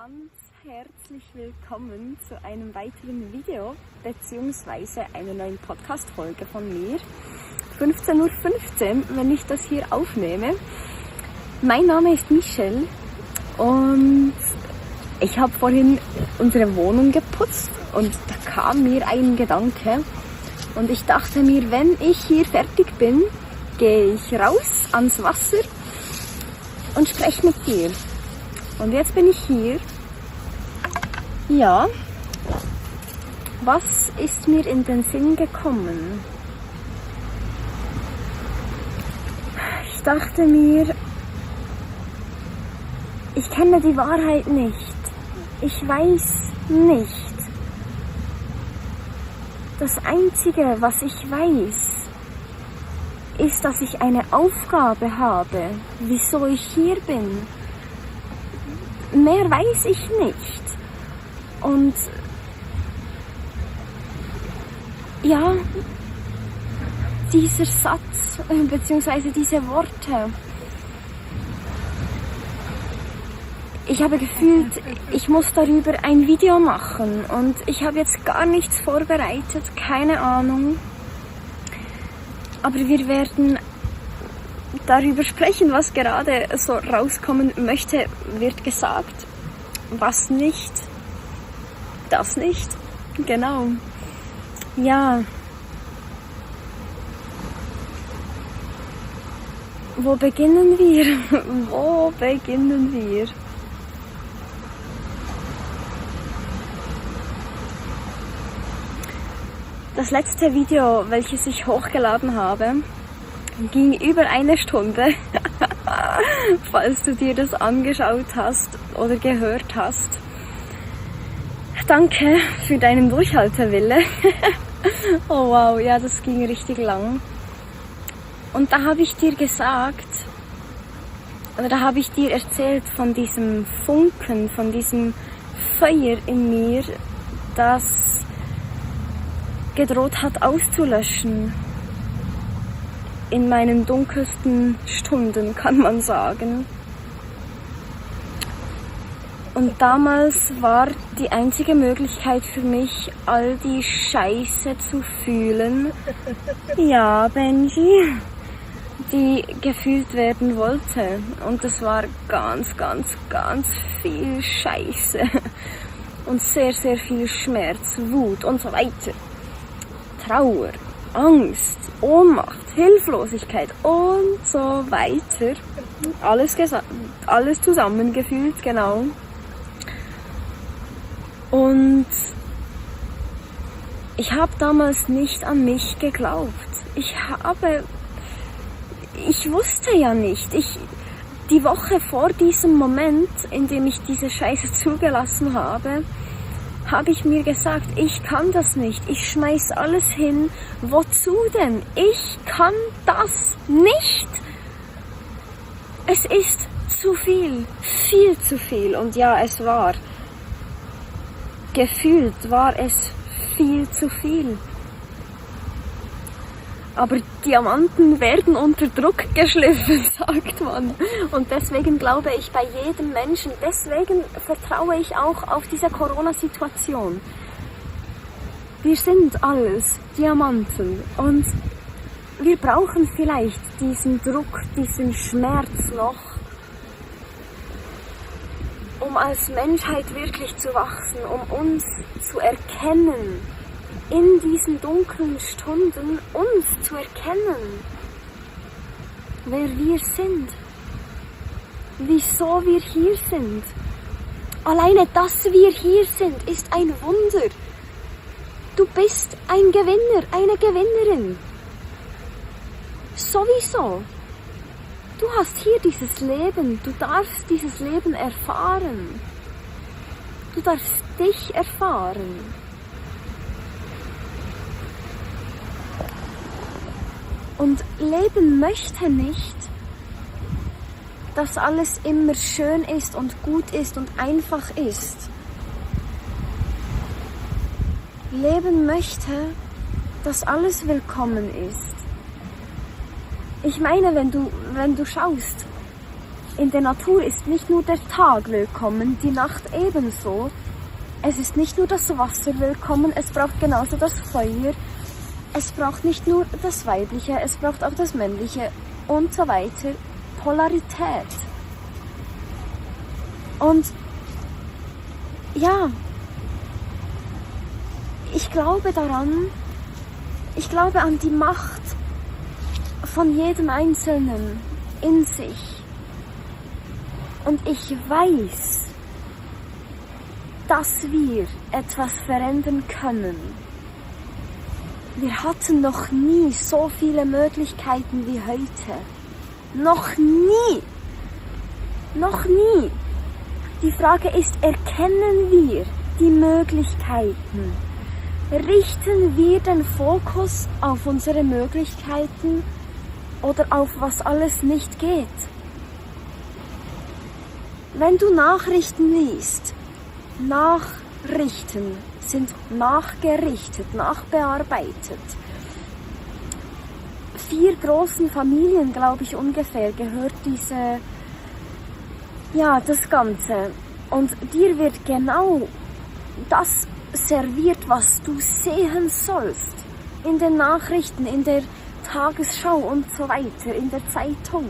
ganz herzlich willkommen zu einem weiteren Video bzw. einer neuen Podcast-Folge von mir. 15:15 Uhr, wenn ich das hier aufnehme. Mein Name ist Michelle und ich habe vorhin unsere Wohnung geputzt und da kam mir ein Gedanke und ich dachte mir, wenn ich hier fertig bin, gehe ich raus ans Wasser und spreche mit dir. Und jetzt bin ich hier. Ja, was ist mir in den Sinn gekommen? Ich dachte mir, ich kenne die Wahrheit nicht. Ich weiß nicht. Das Einzige, was ich weiß, ist, dass ich eine Aufgabe habe, wieso ich hier bin. Mehr weiß ich nicht. Und ja, dieser Satz bzw. diese Worte, ich habe gefühlt, ich muss darüber ein Video machen und ich habe jetzt gar nichts vorbereitet, keine Ahnung. Aber wir werden darüber sprechen, was gerade so rauskommen möchte, wird gesagt. Was nicht, das nicht. Genau. Ja. Wo beginnen wir? Wo beginnen wir? Das letzte Video, welches ich hochgeladen habe, ging über 1 Stunde, falls du dir das angeschaut hast oder gehört hast. Danke für deinen Durchhaltewille. Oh wow, ja, das ging richtig lang. Und da habe ich dir gesagt, oder da habe ich dir erzählt von diesem Funken, von diesem Feuer in mir, das gedroht hat auszulöschen. In meinen dunkelsten Stunden, kann man sagen. Und damals war die einzige Möglichkeit für mich, all die Scheiße zu fühlen, ja, Benji, die gefühlt werden wollte. Und es war ganz viel Scheiße. Und sehr viel Schmerz, Wut und so weiter. Trauer, Angst, Ohnmacht, Hilflosigkeit und so weiter. Alles zusammengefühlt, genau. Und ich habe damals nicht an mich geglaubt. Ich wusste ja nicht. Die Woche vor diesem Moment, in dem ich diese Scheiße zugelassen habe ich mir gesagt, ich kann das nicht. Ich schmeiß alles hin. Wozu denn? Ich kann das nicht. Es ist zu viel. Viel zu viel. Und ja, es war. Gefühlt war es viel zu viel. Aber Diamanten werden unter Druck geschliffen, sagt man. Und deswegen glaube ich bei jedem Menschen, deswegen vertraue ich auch auf diese Corona-Situation. Wir sind alles Diamanten und wir brauchen vielleicht diesen Druck, diesen Schmerz noch, um als Menschheit wirklich zu wachsen, um uns zu erkennen. In diesen dunklen Stunden uns zu erkennen, wer wir sind, wieso wir hier sind. Alleine, dass wir hier sind, ist ein Wunder. Du bist ein Gewinner, eine Gewinnerin. Sowieso. Du hast hier dieses Leben, du darfst dieses Leben erfahren. Du darfst dich erfahren. Und Leben möchte nicht, dass alles immer schön ist und gut ist und einfach ist. Leben möchte, dass alles willkommen ist. Ich meine, wenn du schaust, In der Natur ist nicht nur der Tag willkommen, die Nacht ebenso. Es ist nicht nur das Wasser willkommen, es braucht genauso das Feuer. Es braucht nicht nur das Weibliche, es braucht auch das Männliche und so weiter. Polarität. Und ja, ich glaube daran, ich glaube an die Macht von jedem Einzelnen in sich. Und ich weiß, dass wir etwas verändern können. Wir hatten noch nie so viele Möglichkeiten wie heute. Noch nie. Noch nie. Die Frage ist, erkennen wir die Möglichkeiten? Richten wir den Fokus auf unsere Möglichkeiten oder auf was alles nicht geht? Wenn du Nachrichten liest, Nachrichten sind nachgerichtet, nachbearbeitet. 4 großen Familien, glaube ich, ungefähr gehört das Ganze. Und dir wird genau das serviert, was du sehen sollst. In den Nachrichten, in der Tagesschau und so weiter, in der Zeitung.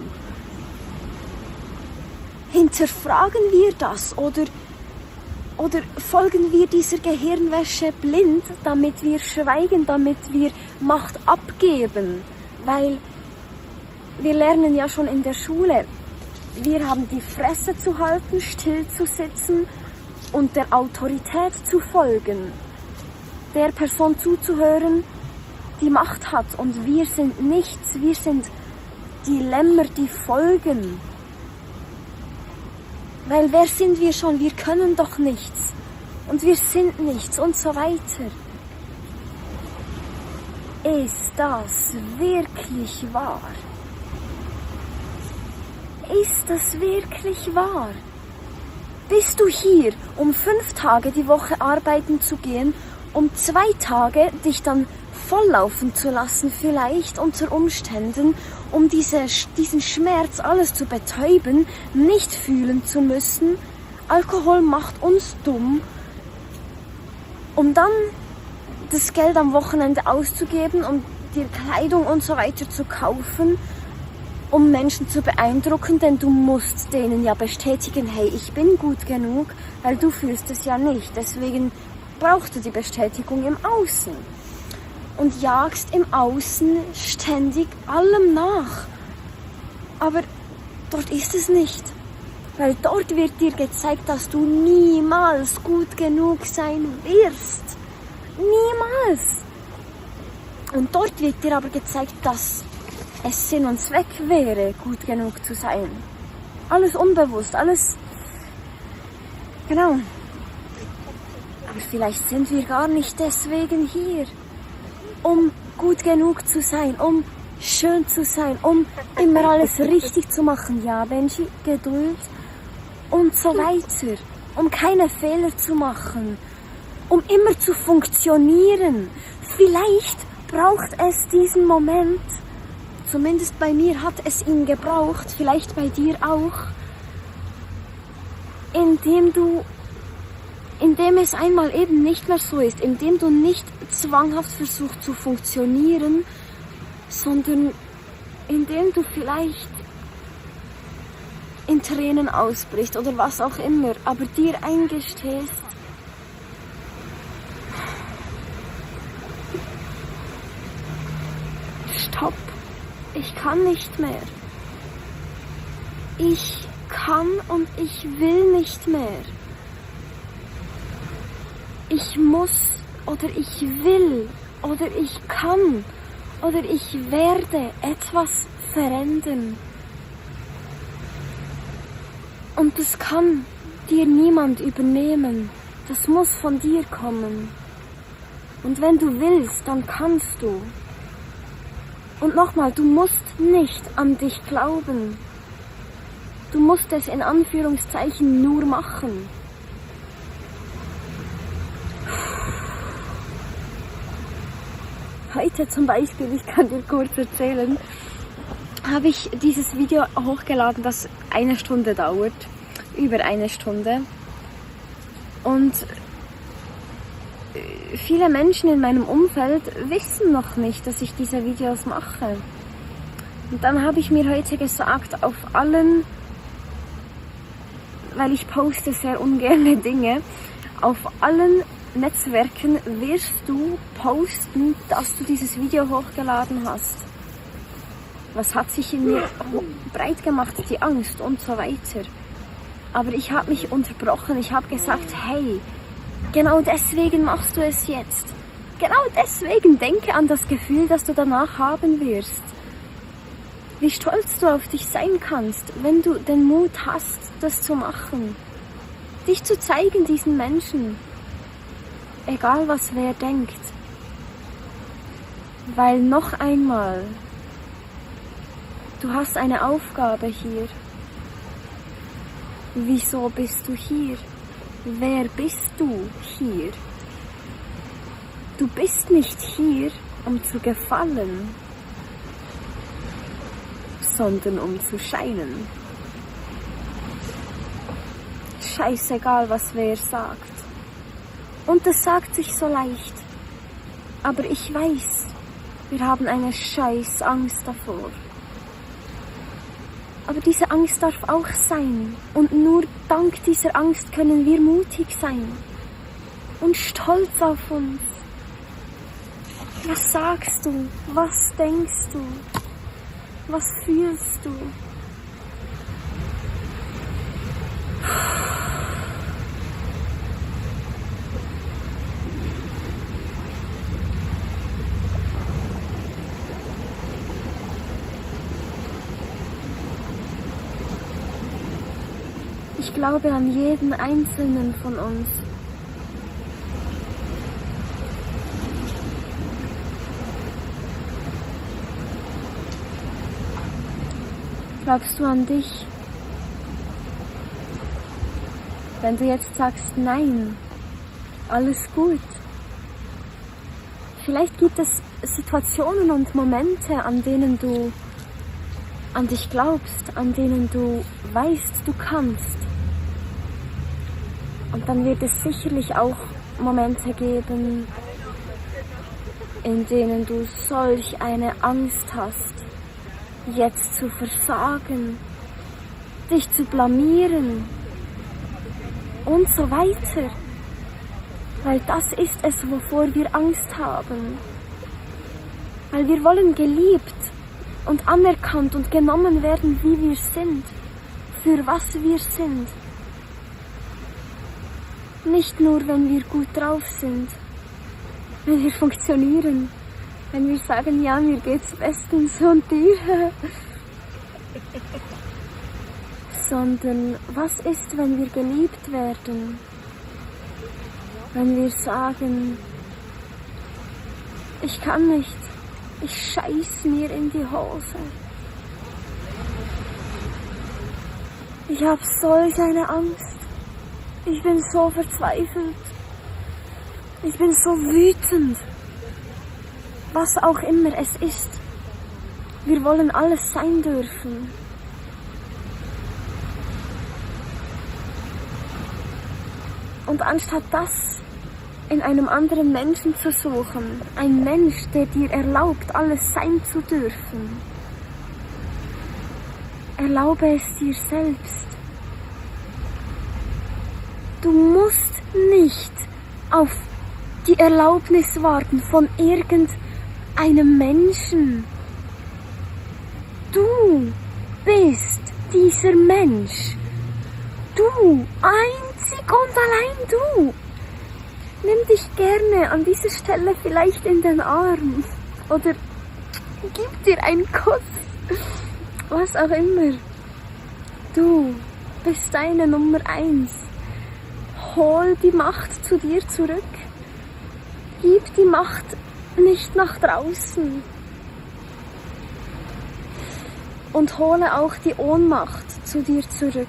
Hinterfragen wir das oder folgen wir dieser Gehirnwäsche blind, damit wir schweigen, damit wir Macht abgeben? Weil wir lernen ja schon in der Schule, wir haben die Fresse zu halten, still zu sitzen und der Autorität zu folgen. Der Person zuzuhören, die Macht hat. Und wir sind nichts, wir sind die Lämmer, die folgen. Weil wer sind wir schon? Wir können doch nichts. Und wir sind nichts und so weiter. Ist das wirklich wahr? Ist das wirklich wahr? Bist du hier, um 5 Tage die Woche arbeiten zu gehen, um 2 Tage dich dann volllaufen zu lassen, vielleicht unter Umständen, um diesen Schmerz alles zu betäuben, nicht fühlen zu müssen? Alkohol macht uns dumm, um dann das Geld am Wochenende auszugeben, um dir Kleidung und so weiter zu kaufen, um Menschen zu beeindrucken, denn du musst denen ja bestätigen, hey, ich bin gut genug, weil du fühlst es ja nicht. Deswegen brauchst du die Bestätigung im Außen. Und jagst im Außen ständig allem nach. Aber dort ist es nicht. Weil dort wird dir gezeigt, dass du niemals gut genug sein wirst. Niemals. Und dort wird dir aber gezeigt, dass es Sinn und Zweck wäre, gut genug zu sein. Alles unbewusst, alles... Genau. Aber vielleicht sind wir gar nicht deswegen hier, um gut genug zu sein, um schön zu sein, um immer alles richtig zu machen. Ja, Benji, Geduld und so weiter. Um keine Fehler zu machen, um immer zu funktionieren. Vielleicht braucht es diesen Moment, zumindest bei mir hat es ihn gebraucht, vielleicht bei dir auch, indem es einmal eben nicht mehr so ist, indem du nicht zwanghaft versuchst zu funktionieren, sondern indem du vielleicht in Tränen ausbrichst oder was auch immer, aber dir eingestehst, stopp, ich kann nicht mehr. Ich kann und ich will nicht mehr. Ich muss oder ich will oder ich kann oder ich werde etwas verändern. Und das kann dir niemand übernehmen. Das muss von dir kommen. Und wenn du willst, dann kannst du. Und nochmal, du musst nicht an dich glauben. Du musst es in Anführungszeichen nur machen. Heute zum Beispiel, ich kann dir kurz erzählen, habe ich dieses Video hochgeladen, das 1 Stunde dauert, über 1 Stunde. Und viele Menschen in meinem Umfeld wissen noch nicht, dass ich diese Videos mache. Und dann habe ich mir heute gesagt, auf allen, weil ich poste sehr ungerne Dinge, auf allen Netzwerken wirst du posten, dass du dieses Video hochgeladen hast. Was hat sich in mir breit gemacht? Die Angst und so weiter. Aber ich habe mich unterbrochen. Ich habe gesagt, hey, genau deswegen machst du es jetzt. Genau deswegen denke an das Gefühl, das du danach haben wirst. Wie stolz du auf dich sein kannst, wenn du den Mut hast, das zu machen. Dich zu zeigen diesen Menschen. Egal was wer denkt. Weil noch einmal, du hast eine Aufgabe hier. Wieso bist du hier? Wer bist du hier? Du bist nicht hier, um zu gefallen, sondern um zu scheinen. Scheißegal, was wer sagt. Und das sagt sich so leicht. Aber ich weiß, wir haben eine scheiß Angst davor. Aber diese Angst darf auch sein. Und nur dank dieser Angst können wir mutig sein. Und stolz auf uns. Was sagst du? Was denkst du? Was fühlst du? Ich glaube an jeden Einzelnen von uns. Glaubst du an dich? Wenn du jetzt sagst, nein, alles gut. Vielleicht gibt es Situationen und Momente, an denen du an dich glaubst, an denen du weißt, du kannst. Und dann wird es sicherlich auch Momente geben, in denen du solch eine Angst hast, jetzt zu versagen, dich zu blamieren und so weiter. Weil das ist es, wovor wir Angst haben. Weil wir wollen geliebt und anerkannt und genommen werden, wie wir sind, für was wir sind. Nicht nur, wenn wir gut drauf sind, wenn wir funktionieren, wenn wir sagen, ja, mir geht's bestens und dir. Sondern was ist, wenn wir geliebt werden? Wenn wir sagen, ich kann nicht, ich scheiß mir in die Hose. Ich habe solch eine Angst. Ich bin so verzweifelt. Ich bin so wütend. Was auch immer es ist. Wir wollen alles sein dürfen. Und anstatt das in einem anderen Menschen zu suchen, ein Mensch, der dir erlaubt, alles sein zu dürfen, erlaube es dir selbst. Du musst nicht auf die Erlaubnis warten von irgendeinem Menschen. Du bist dieser Mensch. Du, einzig und allein du. Nimm dich gerne an dieser Stelle vielleicht in den Arm oder gib dir einen Kuss. Was auch immer. Du bist deine Nummer 1. Hol die Macht zu dir zurück. Gib die Macht nicht nach draußen. Und hole auch die Ohnmacht zu dir zurück.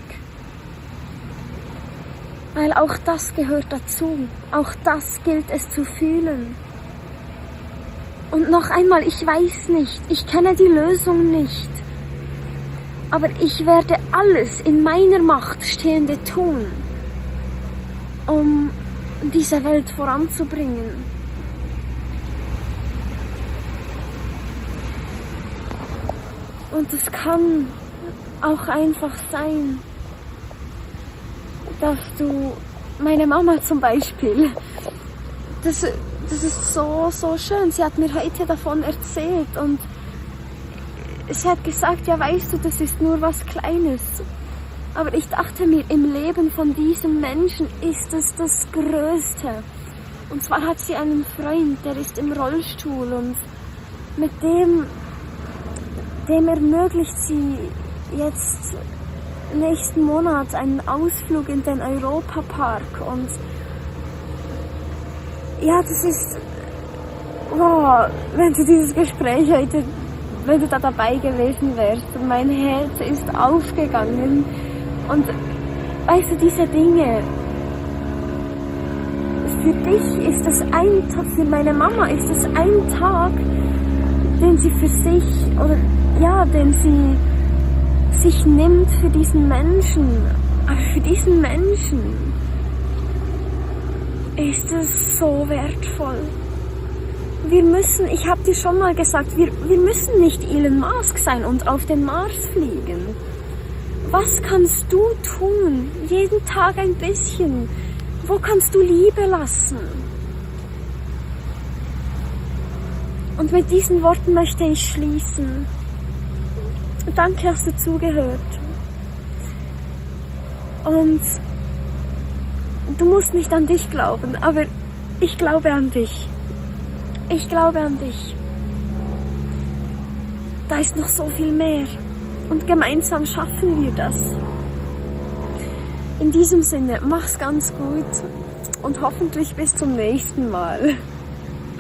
Weil auch das gehört dazu. Auch das gilt es zu fühlen. Und noch einmal, ich weiß nicht, ich kenne die Lösung nicht. Aber ich werde alles in meiner Macht Stehende tun, um diese Welt voranzubringen. Und es kann auch einfach sein, dass du, meine Mama zum Beispiel, das ist so schön. Sie hat mir heute davon erzählt und sie hat gesagt, ja weißt du, das ist nur was Kleines. Aber ich dachte mir, im Leben von diesem Menschen ist es das Größte. Und zwar hat sie einen Freund, der ist im Rollstuhl und mit dem ermöglicht sie jetzt nächsten Monat einen Ausflug in den Europapark. Und ja, das ist, wow, wenn du dieses Gespräch heute, wenn du da dabei gewesen wärst, mein Herz ist aufgegangen. Und weißt du, diese Dinge, für dich ist es ein Tag, für meine Mama ist es ein Tag, den sie für sich, oder ja, den sie sich nimmt für diesen Menschen. Aber für diesen Menschen ist es so wertvoll. Wir müssen, ich habe dir schon mal gesagt, wir müssen nicht Elon Musk sein und auf den Mars fliegen. Was kannst du tun? Jeden Tag ein bisschen. Wo kannst du Liebe lassen? Und mit diesen Worten möchte ich schließen. Danke, hast du zugehört. Und du musst nicht an dich glauben, aber ich glaube an dich. Ich glaube an dich. Da ist noch so viel mehr. Und gemeinsam schaffen wir das. In diesem Sinne, mach's ganz gut und hoffentlich bis zum nächsten Mal.